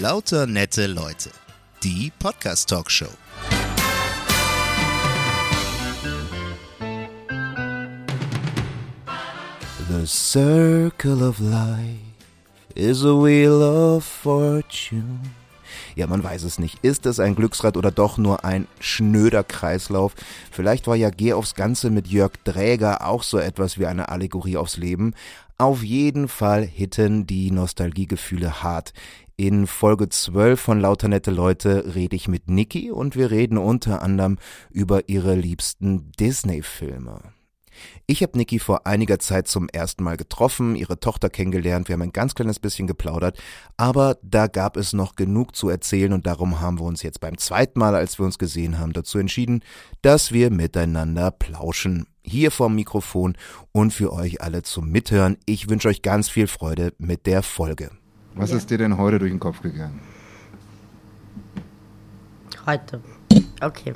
Lauter nette Leute. Die Podcast-Talkshow. The circle of life is a wheel of fortune. Ja, man weiß es nicht. Ist es ein Glücksrad oder doch nur ein schnöder Kreislauf? Vielleicht war ja Geh aufs Ganze mit Jörg Dräger auch so etwas wie eine Allegorie aufs Leben. Auf jeden Fall hitten die Nostalgiegefühle hart. In Folge 12 von Lauter nette Leute rede ich mit Niki und wir reden unter anderem über ihre liebsten Disney-Filme. Ich habe Niki vor einiger Zeit zum ersten Mal getroffen, ihre Tochter kennengelernt, wir haben ein ganz kleines bisschen geplaudert, aber da gab es noch genug zu erzählen und darum haben wir uns jetzt beim zweiten Mal, als wir uns gesehen haben, dazu entschieden, dass wir miteinander plauschen. Hier vorm Mikrofon und für euch alle zum Mithören. Ich wünsche euch ganz viel Freude mit der Folge. Was ist dir denn heute durch den Kopf gegangen? Heute? Okay.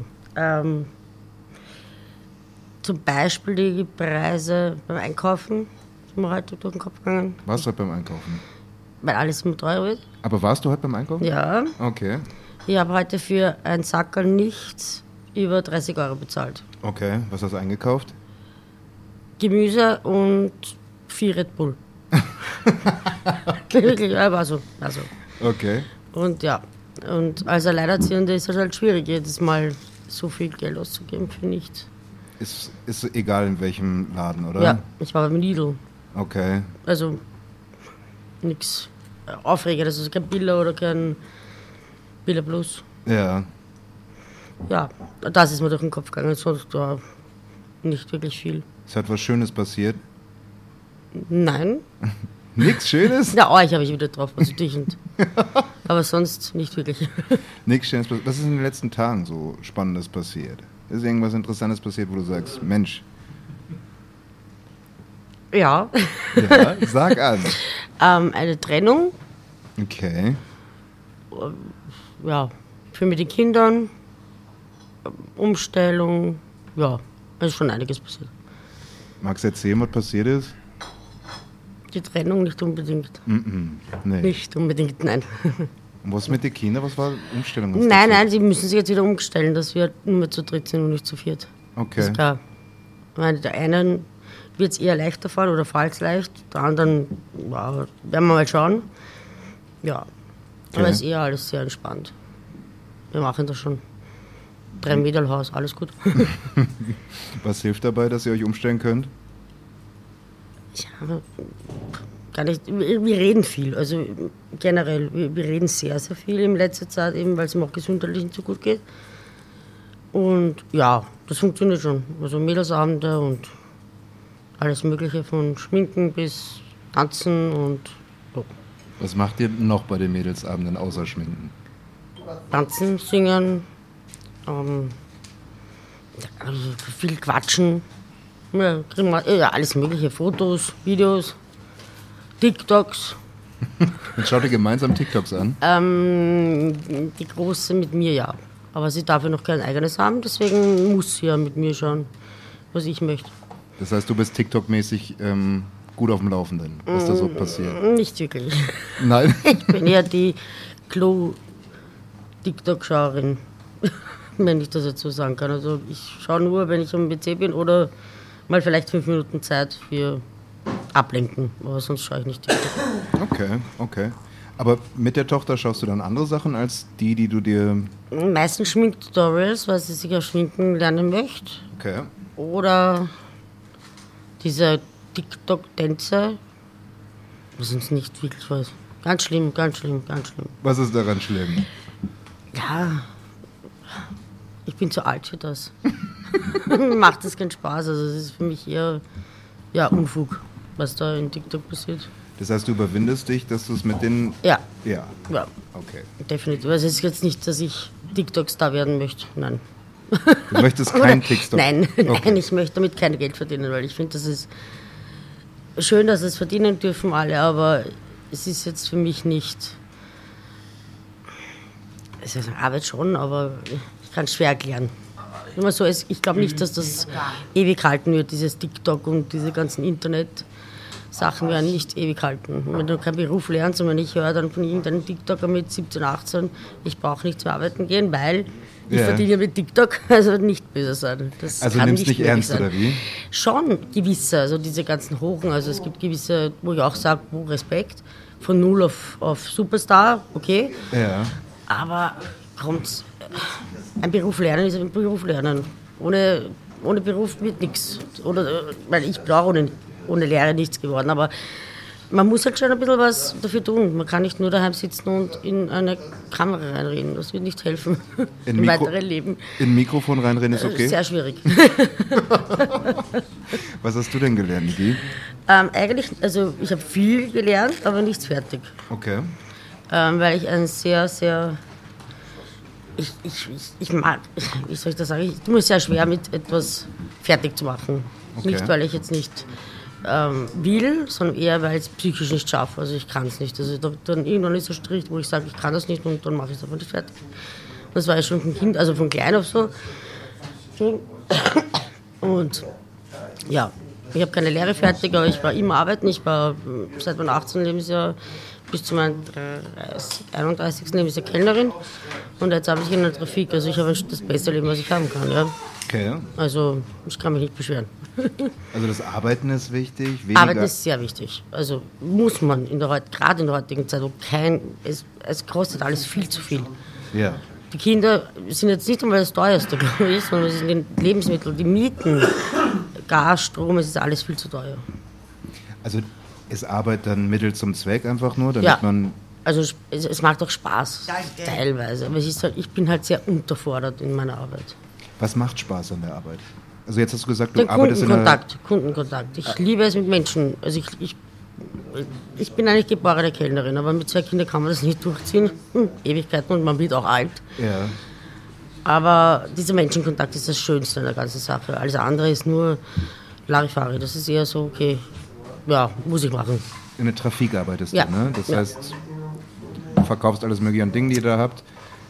Zum Beispiel die Preise beim Einkaufen sind mir heute durch den Kopf gegangen. Warst du heute beim Einkaufen? Weil alles immer teurer wird. Aber warst du heute beim Einkaufen? Ja. Okay. Ich habe heute für ein Sackerl nichts über 30 € bezahlt. Okay, was hast du eingekauft? Gemüse und 4 Red Bull. Wirklich, ja, war so. Okay. Und ja, und als Alleinerziehende ist es halt schwierig, jedes Mal so viel Geld auszugeben für nichts. Ist egal in welchem Laden, oder? Ja, ich war beim Lidl. Okay. Also nichts Aufregendes, also kein Billa oder kein Billa Plus. Ja. Ja, das ist mir durch den Kopf gegangen, sonst war nicht wirklich viel. Es hat was Schönes passiert? Nein. Nichts Schönes? Ja, euch habe ich wieder drauf, also dich und. Aber sonst nicht wirklich. Nichts Schönes passiert. Was ist in den letzten Tagen so Spannendes passiert? Ist irgendwas Interessantes passiert, wo du sagst, Mensch. Ja. Ja, sag an. Eine Trennung. Okay. Ja, für mit den Kindern. Umstellung. Ja, es ist schon einiges passiert. Magst du erzählen, was passiert ist? Die Trennung nicht unbedingt. Nee. Nicht unbedingt, nein. Und was mit den Kindern? Was war die Umstellung? Nein, sie müssen sich jetzt wieder umstellen, dass wir nur mehr zu dritt sind und nicht zu viert. Okay. Ist klar. Ich meine, der einen wird es eher leichter fallen oder fällt es leicht, der anderen, ja, werden wir mal schauen. Ja, aber es ist eher alles sehr entspannt. Wir machen das schon. 3 Mädelhaus, alles gut. Was hilft dabei, dass ihr euch umstellen könnt? Ja, gar nicht. Wir reden viel, also generell, wir reden sehr, sehr viel in letzter Zeit, eben weil es ihm auch gesundheitlich nicht so gut geht. Und ja, das funktioniert schon. Also Mädelsabende und alles Mögliche, von Schminken bis Tanzen und so. Was macht ihr noch bei den Mädelsabenden außer Schminken? Tanzen, singen, also viel quatschen, ja, alles Mögliche, Fotos, Videos, TikToks. Und schaut ihr gemeinsam TikToks an? Die Große mit mir, ja. Aber sie darf ja noch kein eigenes haben, deswegen muss sie ja mit mir schauen, was ich möchte. Das heißt, du bist TikTok-mäßig gut auf dem Laufenden, was da so passiert? Nicht wirklich. Nein? Ich bin eher die Klo-TikTok-Schauerin, wenn ich das jetzt so sagen kann. Also ich schaue nur, wenn ich am PC bin oder mal vielleicht 5 Minuten Zeit für Ablenken, aber sonst schaue ich nicht TikTok. Okay. Aber mit der Tochter schaust du dann andere Sachen als die du dir... Meistens Schminktutorials, weil sie sich ja schminken lernen möchte. Okay. Oder diese TikTok-Tänze, was uns nicht wirklich was. Ganz schlimm. Was ist daran schlimm? Ja, ich bin zu alt für das. Mir macht das keinen Spaß. Also es ist für mich eher Unfug, was da in TikTok passiert. Das heißt, du überwindest dich, dass du es mit den... Ja. Ja. Ja, Okay. definitiv. Also es ist jetzt nicht, dass ich TikTok-Star werden möchte. Nein. Du möchtest kein TikTok? Nein, Okay. ich möchte damit kein Geld verdienen, weil ich finde, das ist schön, dass es verdienen dürfen alle, aber es ist jetzt für mich nicht... Es ist eine Arbeit schon, aber ich kann es schwer erklären. Immer so, ich glaube nicht, dass das ewig halten wird, dieses TikTok und diese ganzen Internet. Sachen werden nicht ewig halten. Und wenn du keinen Beruf lernst und wenn ich höre dann von irgendeinem TikToker mit 17, 18, ich brauche nicht zur Arbeiten gehen, weil ich verdiene mit TikTok, also nicht böse sein. Das Also kann nimmst nicht ernst, sein. oder wie? Schon gewisse, also diese ganzen Hochen, also es gibt gewisse, wo ich auch sage, Respekt, von 0 auf Superstar, okay. Ja. Aber kommt, ein Beruf lernen ist ein Beruf lernen. Ohne Beruf wird nichts. Weil ich bin auch ohne Lehre nichts geworden. Aber man muss halt schon ein bisschen was dafür tun. Man kann nicht nur daheim sitzen und in eine Kamera reinreden. Das wird nicht helfen im weiteren Leben. In Mikrofon reinreden ist okay? Sehr schwierig. Was hast du denn gelernt, Niki? Eigentlich, also ich habe viel gelernt, aber nichts fertig. Okay. Weil ich ein sehr, sehr... Ich mag, wie soll ich das sagen, ich tue mir sehr schwer, mit etwas fertig zu machen. Okay. Nicht, weil ich jetzt nicht will, sondern eher, weil ich es psychisch nicht schaffe. Also ich kann es nicht. Also dann irgendwann ist der Strich, wo ich sage, ich kann das nicht und dann mache ich es einfach nicht fertig. Das war ja schon von Kind, also von klein auf so. Und ja, ich habe keine Lehre fertig, aber ich war immer arbeiten. Ich war seit meinem 18. Lebensjahr bis zu meinem 31. Lebensjahr Kellnerin. Und jetzt habe ich in der Trafik, also ich habe das beste Leben, was ich haben kann. Ja. Okay. Also ich kann mich nicht beschweren. Also das Arbeiten ist wichtig? Weniger Arbeiten ist sehr wichtig. Also muss man, gerade in der heutigen Zeit, wo es kostet alles viel zu viel. Ja. Die Kinder sind jetzt nicht einmal das teuerste, glaube ich, sondern es sind die Lebensmittel, die Mieten, Gas, Strom, es ist alles viel zu teuer. Also ist Arbeit dann Mittel zum Zweck einfach nur, damit man... Also es macht auch Spaß, teilweise. Aber ich bin halt sehr unterfordert in meiner Arbeit. Was macht Spaß an der Arbeit? Also jetzt hast du gesagt, du Den arbeitest Kundenkontakt. Ich liebe es mit Menschen. Also ich bin eigentlich geborene Kellnerin, aber mit 2 Kindern kann man das nicht durchziehen. Ewigkeiten und man wird auch alt. Ja. Aber dieser Menschenkontakt ist das Schönste an der ganzen Sache. Alles andere ist nur Larifari. Das ist eher so, okay, ja, muss ich machen. In der Trafik arbeitest Ja. du, ne? Das heißt, du verkaufst alles mögliche an Dingen, die ihr da habt.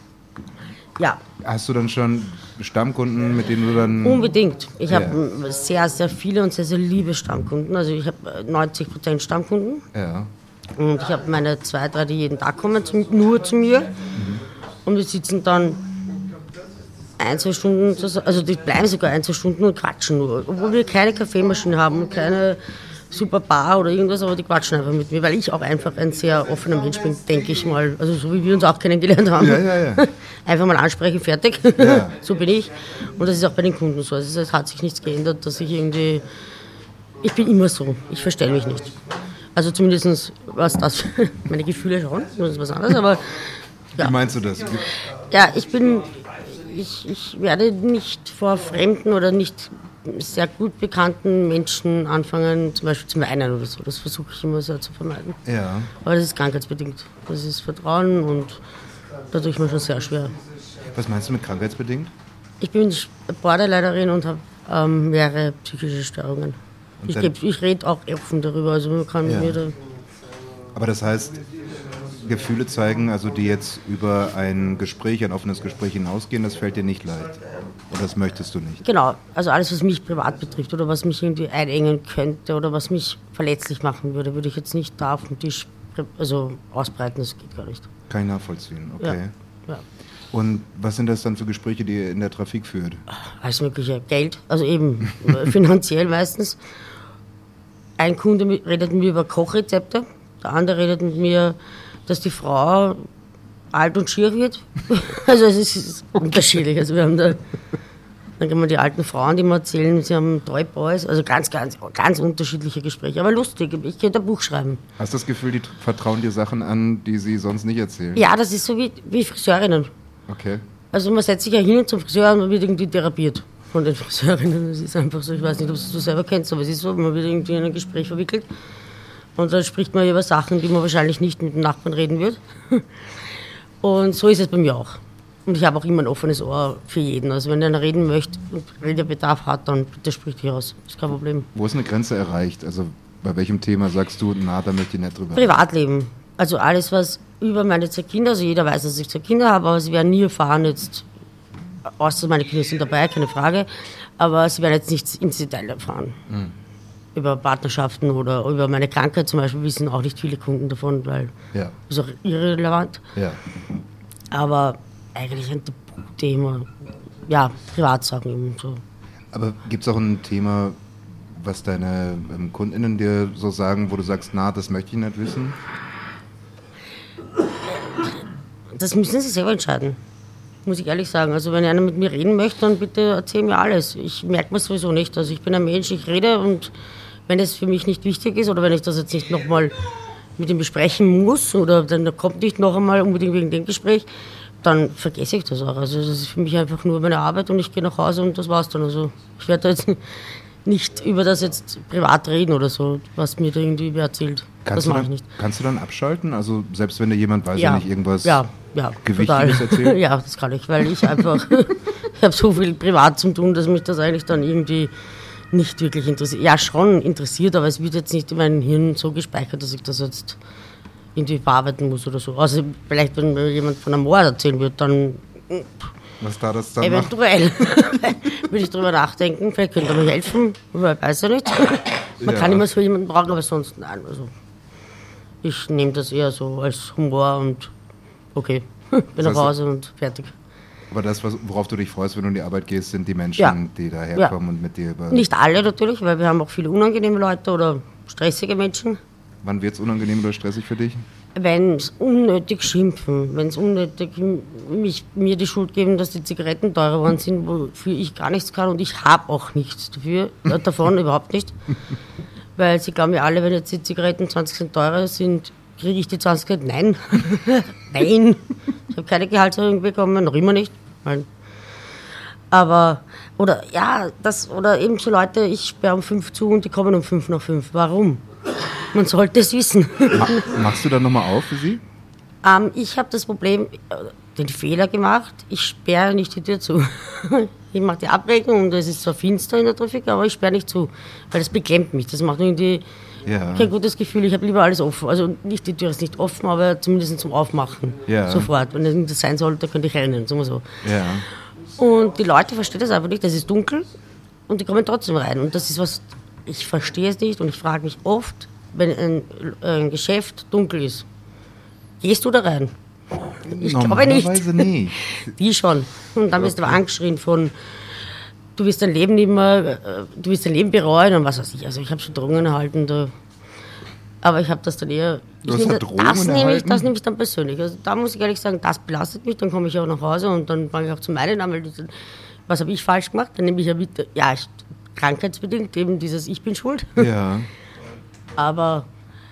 Ja, Hast du dann schon Stammkunden, mit denen du dann... unbedingt. Ich Ja. habe sehr, sehr viele und sehr, sehr liebe Stammkunden. Also ich habe 90% Stammkunden. Ja. Und ich habe meine 2, 3, die jeden Tag kommen, nur zu mir. Und wir sitzen dann 1, 2 Stunden, also die bleiben sogar 1, 2 Stunden und quatschen nur. Obwohl wir keine Kaffeemaschine haben und keine super Bar oder irgendwas, aber die quatschen einfach mit mir, weil ich auch einfach ein sehr offener Mensch bin, denke ich mal. Also so wie wir uns auch kennengelernt haben. Ja. Einfach mal ansprechen, fertig. Ja. So bin ich. Und das ist auch bei den Kunden so. Also es hat sich nichts geändert, dass ich irgendwie... Ich bin immer so. Ich verstelle mich nicht. Also zumindest was das... Meine Gefühle schon, das ist was anderes, aber... Ja. Wie meinst du das? Ja, ich werde nicht vor fremden oder nicht sehr gut bekannten Menschen anfangen, zum Beispiel zu weinen oder so. Das versuche ich immer sehr zu vermeiden. Ja. Aber das ist krankheitsbedingt. Das ist Vertrauen und da tue ich mir schon sehr schwer. Was meinst du mit krankheitsbedingt? Ich bin Borderlinerin und habe mehrere psychische Störungen. Und dann- Ich rede auch offen darüber, also man kann Ja. mir da... Aber das heißt, Gefühle zeigen, also die jetzt über ein Gespräch, ein offenes Gespräch hinausgehen, das fällt dir nicht leicht. Oder das möchtest du nicht. Genau, also alles, was mich privat betrifft oder was mich irgendwie einengen könnte oder was mich verletzlich machen würde, würde ich jetzt nicht da auf dem Tisch ausbreiten, das geht gar nicht. Kann ich nachvollziehen, okay. Ja. Und was sind das dann für Gespräche, die ihr in der Trafik führt? Alles mögliche, Geld, also eben finanziell meistens. Ein Kunde redet mit mir über Kochrezepte, der andere redet mit mir, dass die Frau alt und schier wird. Also es ist unterschiedlich. Also wir haben dann kann man die alten Frauen, die mir erzählen, sie haben Toy Boys, also ganz unterschiedliche Gespräche. Aber lustig, ich könnte ein Buch schreiben. Hast du das Gefühl, die vertrauen dir Sachen an, die sie sonst nicht erzählen? Ja, das ist so wie Friseurinnen. Okay. Also man setzt sich ja hin zum Friseur und man wird irgendwie therapiert von den Friseurinnen. Das ist einfach so, ich weiß nicht, ob du es selber kennst, aber es ist so, man wird irgendwie in ein Gespräch verwickelt und dann spricht man über Sachen, die man wahrscheinlich nicht mit dem Nachbarn reden wird. Und so ist es bei mir auch. Und ich habe auch immer ein offenes Ohr für jeden. Also wenn einer reden möchte und Redebedarf hat, dann bitte sprich dich aus. Das ist kein Problem. Wo ist eine Grenze erreicht? Also bei welchem Thema sagst du, na, da möchte ich nicht drüber reden? Privatleben. Also alles, was über meine 2 Kinder, also jeder weiß, dass ich 2 Kinder habe, aber sie werden nie erfahren jetzt, außer meine Kinder sind dabei, keine Frage, aber sie werden jetzt nichts ins Detail erfahren. über Partnerschaften oder über meine Krankheit zum Beispiel wissen auch nicht viele Kunden davon, weil Ja. das ist auch irrelevant. Ja. Aber eigentlich ein Tabuthema, ja, Privatsachen eben so. Aber gibt es auch ein Thema, was deine KundInnen dir so sagen, wo du sagst, na, das möchte ich nicht wissen? Das müssen sie selber entscheiden, muss ich ehrlich sagen. Also wenn einer mit mir reden möchte, dann bitte erzähl mir alles. Ich merke mir sowieso nicht. Also ich bin ein Mensch, ich rede und wenn es für mich nicht wichtig ist oder wenn ich das jetzt nicht nochmal mit ihm besprechen muss oder dann kommt nicht noch einmal unbedingt wegen dem Gespräch, dann vergesse ich das auch. Also das ist für mich einfach nur meine Arbeit und ich gehe nach Hause und das war's dann. Also ich werde da jetzt nicht über das jetzt privat reden oder so, was mir da irgendwie wer erzählt. Das mache ich nicht. Kannst du dann abschalten? Also selbst wenn dir jemand, weiß Ja. nicht, irgendwas Ja, Gewichtiges total. erzählt? Ja, das kann ich, weil ich einfach, ich habe so viel privat zu tun, dass mich das eigentlich dann irgendwie nicht wirklich interessiert. Ja, schon interessiert, aber es wird jetzt nicht in meinem Hirn so gespeichert, dass ich das jetzt irgendwie bearbeiten muss oder so. Also vielleicht, wenn mir jemand von einem Mord erzählen wird, dann Was da das dann macht? eventuell würde ich drüber nachdenken. Vielleicht könnte er mir helfen, aber ich weiß ja nicht. Man Ja. kann immer so jemanden brauchen, aber sonst nein. Also ich nehme das eher so als Humor und okay, bin Das nach heißt, Hause und fertig. Aber das, worauf du dich freust, wenn du in die Arbeit gehst, sind die Menschen, Ja. die daherkommen und mit dir über... Nicht alle natürlich, weil wir haben auch viele unangenehme Leute oder stressige Menschen. Wann wird es unangenehm oder stressig für dich? Wenn es unnötig schimpfen, wenn es unnötig mir die Schuld geben, dass die Zigaretten teurer geworden sind, wofür ich gar nichts kann und ich habe auch nichts dafür, davon überhaupt nicht. Weil sie glauben ja alle, wenn jetzt die Zigaretten 20 Cent teurer sind, kriege ich die 20 Cent? Nein. Nein. Ich habe keine Gehaltserhöhung bekommen, noch immer nicht. Nein. Aber, oder ja, oder eben so Leute, ich sperre um 5 zu und die kommen um 5 nach 5. Warum? Man sollte es wissen. Machst du dann nochmal auf für sie? Ich habe das Problem, den Fehler gemacht, ich sperre nicht die Tür zu. Ich mache die Abrechnung und es ist zwar finster in der Trafik, aber ich sperre nicht zu, weil das beklemmt mich. Das macht irgendwie Ja. kein gutes Gefühl. Ich habe lieber alles offen. Also nicht, die Tür ist nicht offen, aber zumindest zum Aufmachen. Ja. Sofort. Wenn das sein sollte, könnte ich rennen, sagen wir so. Ja. Und die Leute verstehen das einfach nicht. Es ist dunkel und die kommen trotzdem rein. Und das ist was, ich verstehe es nicht und ich frage mich oft, wenn ein Geschäft dunkel ist, gehst du da rein? Ich glaube nicht. Normalerweise nicht. Die schon. Und dann wirst du aber angeschrien von, du wirst dein Leben nicht mehr, du wirst dein Leben bereuen und was weiß ich. Also ich habe schon Drohungen erhalten, aber ich habe das dann eher... Du hast nehme Drohungen das erhalten? Das nehme ich dann persönlich. Also da muss ich ehrlich sagen, das belastet mich, dann komme ich auch nach Hause und dann fange ich auch zu meinen an, weil was habe ich falsch gemacht? Dann nehme ich ja wieder, ja, krankheitsbedingt eben dieses Ich bin schuld. Ja. Aber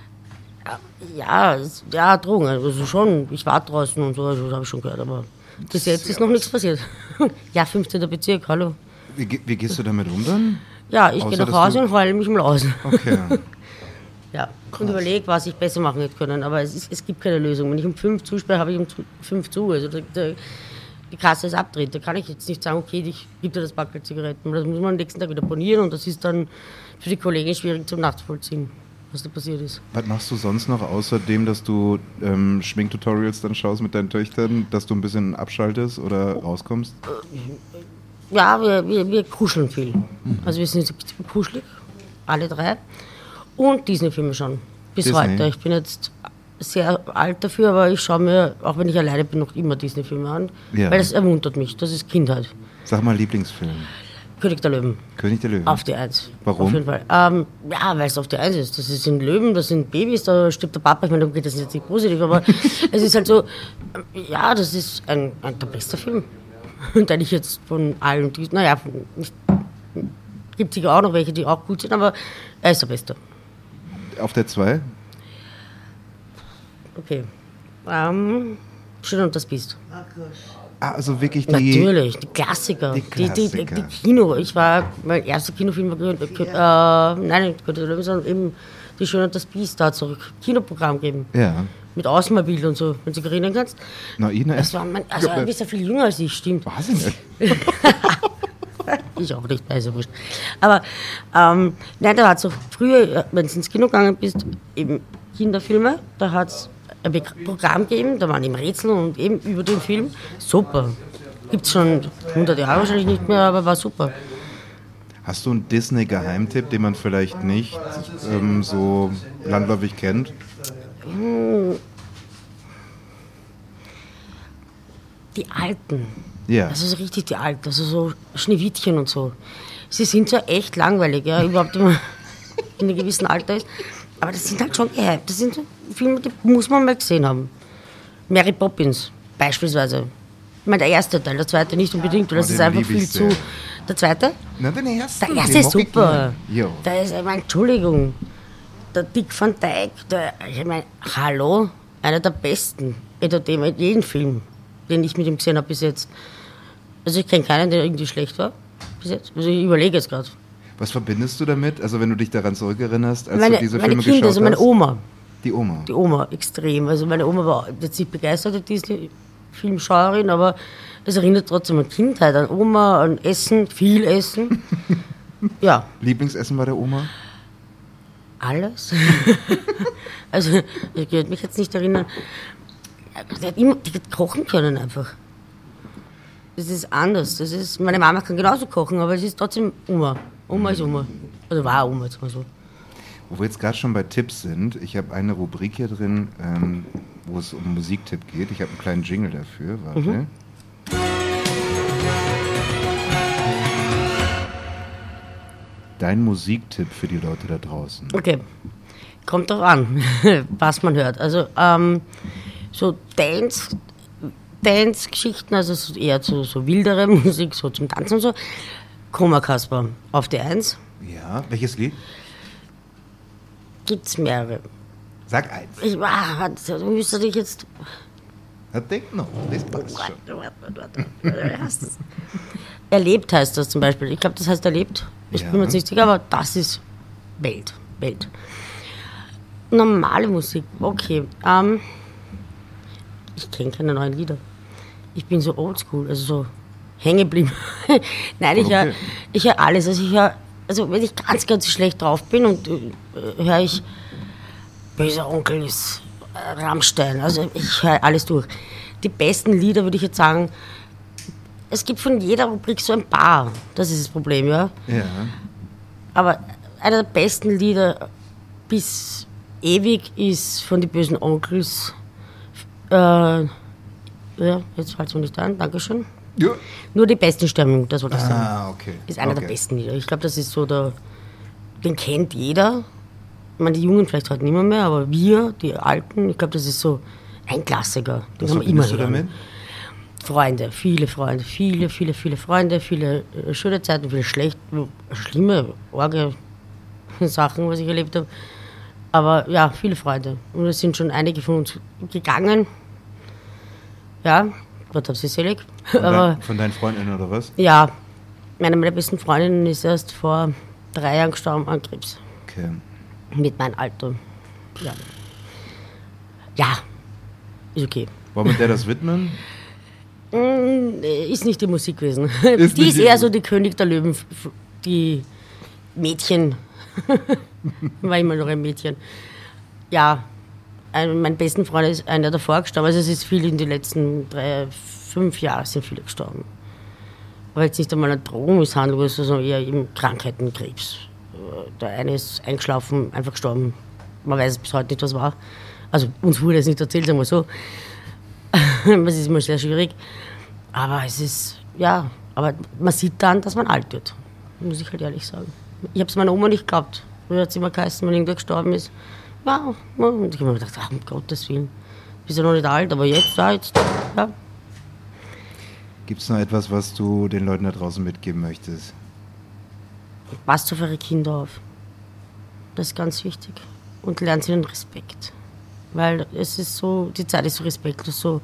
ja, Drogen, also schon, ich war draußen und so, also das habe ich schon gehört, aber bis jetzt ist noch nichts passiert. Ja, 15. Bezirk, hallo. Wie gehst du damit um dann? Ja, ich Außer, gehe nach dass Hause du- und heule mich mal aus. Okay. Ja, und überlege, was ich besser machen hätte können, aber es gibt keine Lösung. Wenn ich um 5 zusperre, habe ich um 5 zu, also die Kasse ist abdreht. Da kann ich jetzt nicht sagen, okay, ich gebe dir das Paket Zigaretten. Das muss man am nächsten Tag wieder bonieren und das ist dann für die Kollegen schwierig zum Nachvollziehen, was da passiert ist. Was machst du sonst noch, außerdem, dass du Schminktutorials dann schaust mit deinen Töchtern, dass du ein bisschen abschaltest oder rauskommst? Ja, wir kuscheln viel. Also wir sind kuschelig, alle drei. Und Disney-Filme schon, bis Disney. heute. Ich bin jetzt sehr alt dafür, aber ich schaue mir, auch wenn ich alleine bin, noch immer Disney-Filme an. Ja. Weil das ermuntert mich, das ist Kindheit. Sag mal Lieblingsfilm. König der Löwen, König der Löwen. auf die Eins. Warum? Auf jeden Fall. Ja, weil es auf die Eins ist. Das sind Löwen, das sind Babys, da stirbt der Papa. Ich meine, okay, das ist jetzt nicht positiv, aber es ist halt so, ja, das ist der beste Film. Und eigentlich jetzt von allen, gibt sicher auch noch welche, die auch gut sind, aber er ist der Beste. Auf der 2? Okay. Schön und das Biest. Ah, also wirklich die... Natürlich, die Klassiker. Die Klassiker. Die Kino. Mein erster Kinofilm war, nein, König der Löwen, sondern eben die Schön und das Biest. Da hat es auch ein Kinoprogramm gegeben. Ja. Mit Außenmobil und so, wenn du dich erinnern kannst. Na, Ina, Das war du bist ja viel jünger als ich, stimmt. Was denn? Ich auch nicht, also wurscht. Aber nein, da hat es auch früher, wenn du ins Kino gegangen bist, eben Kinderfilme, da hat es ein Programm gegeben, da waren eben Rätsel und eben über den Film. Super. Gibt es schon 100 Jahre wahrscheinlich nicht mehr, aber war super. Hast du einen Disney-Geheimtipp, den man vielleicht nicht so landläufig kennt? Die Alten. Ja. Also so richtig die Alten, also so Schneewittchen und so. Sie sind zwar echt langweilig, ja, überhaupt immer in einem gewissen Alter ist. Aber das sind halt schon gehypt. Das sind so Filme, die muss man mal gesehen haben. Mary Poppins beispielsweise. Ich meine, der erste Teil, der zweite nicht unbedingt, weil das den ist einfach lieb ich viel zu... sehr. Der zweite? Na, den ersten. Der erste den ist mag ich super. gern. Jo. Der ist, ich meine, Entschuldigung, der Dick Van Dyke, ich meine, hallo, einer der besten, in jedem Film, den ich mit ihm gesehen habe bis jetzt. Also ich kenne keinen, der irgendwie schlecht war bis jetzt. Also ich überlege jetzt gerade. Was verbindest du damit? Also wenn du dich daran zurückerinnerst, als du Meine diese Filme Kinder, geschaut also meine hast? Oma. Die Oma. Die Oma, extrem. Also meine Oma war jetzt nicht begeisterte Disney-Filmschauerin, aber es erinnert trotzdem an Kindheit, an Oma, an Essen, viel Essen. Ja, Lieblingsessen bei der Oma? alles. Also ich würde mich jetzt nicht erinnern. Die hat kochen können einfach. Das ist anders. Das ist, meine Mama kann genauso kochen, aber es ist trotzdem Oma. Oma ist Oma. Also war Oma jetzt mal so. Wo wir jetzt gerade schon bei Tipps sind, ich habe eine Rubrik hier drin, wo es um Musiktipp geht. Ich habe einen kleinen Jingle dafür. Warte. Dein Musiktipp für die Leute da draußen. Okay, kommt drauf an, was man hört. Also so Dance-Geschichten, also so eher so wildere Musik, so zum Tanzen und so. Koma Kasper auf die 1. Ja, welches Lied? Gibt's mehrere. Sag eins. Du müsstest dich jetzt... Na, denk noch, das passt schon. Warte. Hast es. Erlebt heißt das zum Beispiel. Ich glaube, das heißt erlebt. Ich Ja. bin mir jetzt nicht sicher, aber das ist Welt. Normale Musik, okay. Ich kenne keine neuen Lieder. Ich bin so oldschool, also so hängen geblieben. Nein, Okay. ich höre alles. Also wenn ich ganz schlecht drauf bin und höre ich Böser Onkel ist Rammstein. Also ich höre alles durch. Die besten Lieder würde ich jetzt sagen, es gibt von jeder Rubrik so ein paar. Das ist das Problem, ja. Ja. Aber einer der besten Lieder bis ewig ist von den Bösen Onkels. Ja, jetzt fällt es mir nicht ein, Dankeschön. Ja. Nur die besten Sterben, das wollte ich sagen. Ah, okay. Ist einer okay. der besten Lieder. Ich glaube, das ist so den kennt jeder. Ich meine, die Jungen vielleicht heute nicht mehr, aber wir, die Alten, ich glaube, das ist so ein Klassiker. Den Was haben wir immer verbindest du hören. damit? Freunde, viele Freunde, viele Freunde, viele schöne Zeiten, viele schlimme, arge Sachen, was ich erlebt habe. Aber ja, viele Freunde. Und es sind schon einige von uns gegangen. Ja, Gott hab sie selig. Aber Von deinen Freundinnen oder was? ja, eine meiner besten Freundinnen ist erst vor 3 Jahren gestorben an Krebs. Okay. Mit meinem Alter. Ja. Ja, ist okay. Wollen wir der das widmen? Ist nicht die Musik gewesen. Ist Die nicht ist die- eher so die König der Löwen, die Mädchen. War immer noch ein Mädchen. Ja, mein besten Freund ist einer davor gestorben. Also es ist viel in den letzten 5 Jahren sind viele gestorben. Aber jetzt nicht einmal eine Drogenmisshandlung, sondern eher eben Krankheiten, Krebs. Der eine ist eingeschlafen, einfach gestorben. Man weiß bis heute nicht, was war. Also uns wurde es nicht erzählt, sagen wir so. Das ist immer sehr schwierig. Aber es ist, ja, aber man sieht dann, dass man alt wird. Muss ich halt ehrlich sagen. Ich habe es meiner Oma nicht geglaubt. Früher hat es immer geheißen, wenn irgendwer gestorben ist. Ja, und ich habe mir gedacht, ach, um Gottes Willen. Bist ja noch nicht alt, aber jetzt, ja. Gibt es noch etwas, was du den Leuten da draußen mitgeben möchtest? Passt auf eure Kinder auf. Das ist ganz wichtig. Und lernt ihnen Respekt. Weil es ist so, die Zeit ist so respektlos, so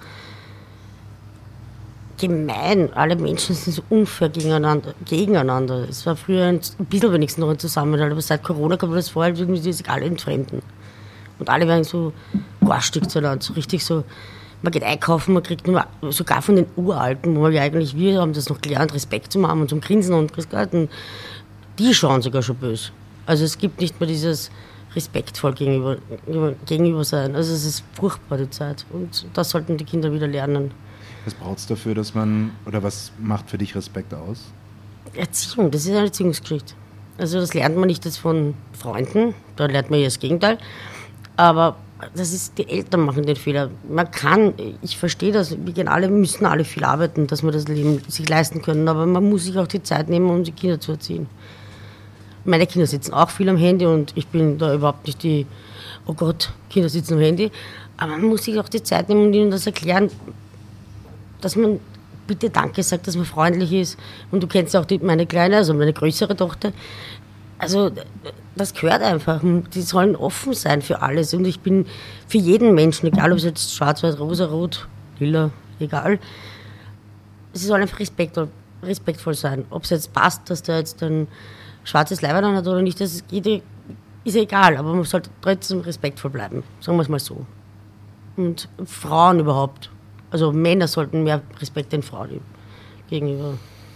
gemein. Alle Menschen sind so unfair gegeneinander. Es war früher ein bisschen wenigstens noch ein Zusammenhalt, aber seit Corona kommt das vor, irgendwie die sich alle entfremden. Und alle werden so garstig zueinander, so richtig so. Man geht einkaufen, man kriegt nur, sogar von den Uralten, wo wir eigentlich, wir haben das noch gelernt, Respekt zu haben und zum Grinsen und Grüß Gott, und die schauen sogar schon böse. Also es gibt nicht mehr dieses respektvoll gegenüber sein. Also es ist furchtbar, die Zeit. Und das sollten die Kinder wieder lernen. Was braucht es dafür, dass man, oder was macht für dich Respekt aus? Erziehung, das ist eine Erziehungsgeschichte. Also das lernt man nicht jetzt von Freunden, da lernt man ja das Gegenteil. Aber das ist, die Eltern machen den Fehler. Ich verstehe das, wir müssen alle viel arbeiten, dass wir das Leben sich leisten können, aber man muss sich auch die Zeit nehmen, um die Kinder zu erziehen. Meine Kinder sitzen auch viel am Handy und ich bin da überhaupt nicht die, oh Gott, Kinder sitzen am Handy. Aber man muss sich auch die Zeit nehmen und ihnen das erklären, dass man bitte Danke sagt, dass man freundlich ist. Und du kennst ja auch meine Kleine, also meine größere Tochter. Also das gehört einfach. Die sollen offen sein für alles. Und ich bin für jeden Menschen, egal ob es jetzt schwarz, weiß, rosa, rot, lila, egal. Sie sollen einfach respektvoll sein. Ob es jetzt passt, dass der jetzt ein schwarzes Leiberl hat oder nicht, ist egal. Aber man sollte trotzdem respektvoll bleiben. Sagen wir es mal so. Und Frauen überhaupt. Also Männer sollten mehr Respekt den Frauen gegenüber.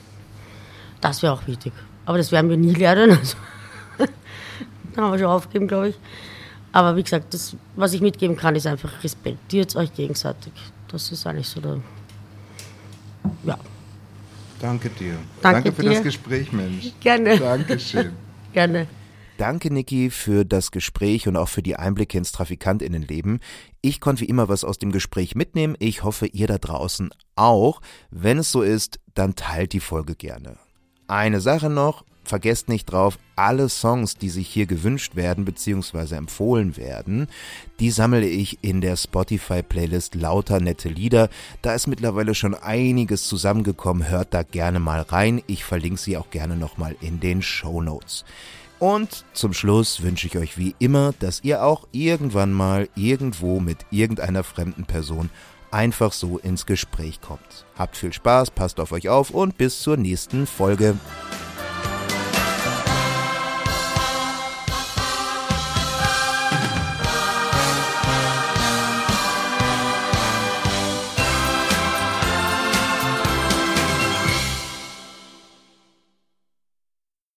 Das wäre auch wichtig. Aber das werden wir nie lernen. Also da haben wir schon aufgegeben, glaube ich. Aber wie gesagt, das, was ich mitgeben kann, ist einfach respektiert euch gegenseitig. Das ist eigentlich so der... Ja. Danke dir. Danke für dir. das Gespräch, Mensch. Gerne. Dankeschön. Gerne. Danke, Niki, für das Gespräch und auch für die Einblicke ins TrafikantInnenleben. Ich konnte wie immer was aus dem Gespräch mitnehmen. Ich hoffe, ihr da draußen auch. Wenn es so ist, dann teilt die Folge gerne. Eine Sache noch, vergesst nicht drauf, alle Songs, die sich hier gewünscht werden bzw. empfohlen werden, die sammle ich in der Spotify-Playlist Lauter nette Lieder. Da ist mittlerweile schon einiges zusammengekommen, hört da gerne mal rein. Ich verlinke sie auch gerne nochmal in den Shownotes. Und zum Schluss wünsche ich euch wie immer, dass ihr auch irgendwann mal irgendwo mit irgendeiner fremden Person einfach so ins Gespräch kommt. Habt viel Spaß, passt auf euch auf und bis zur nächsten Folge.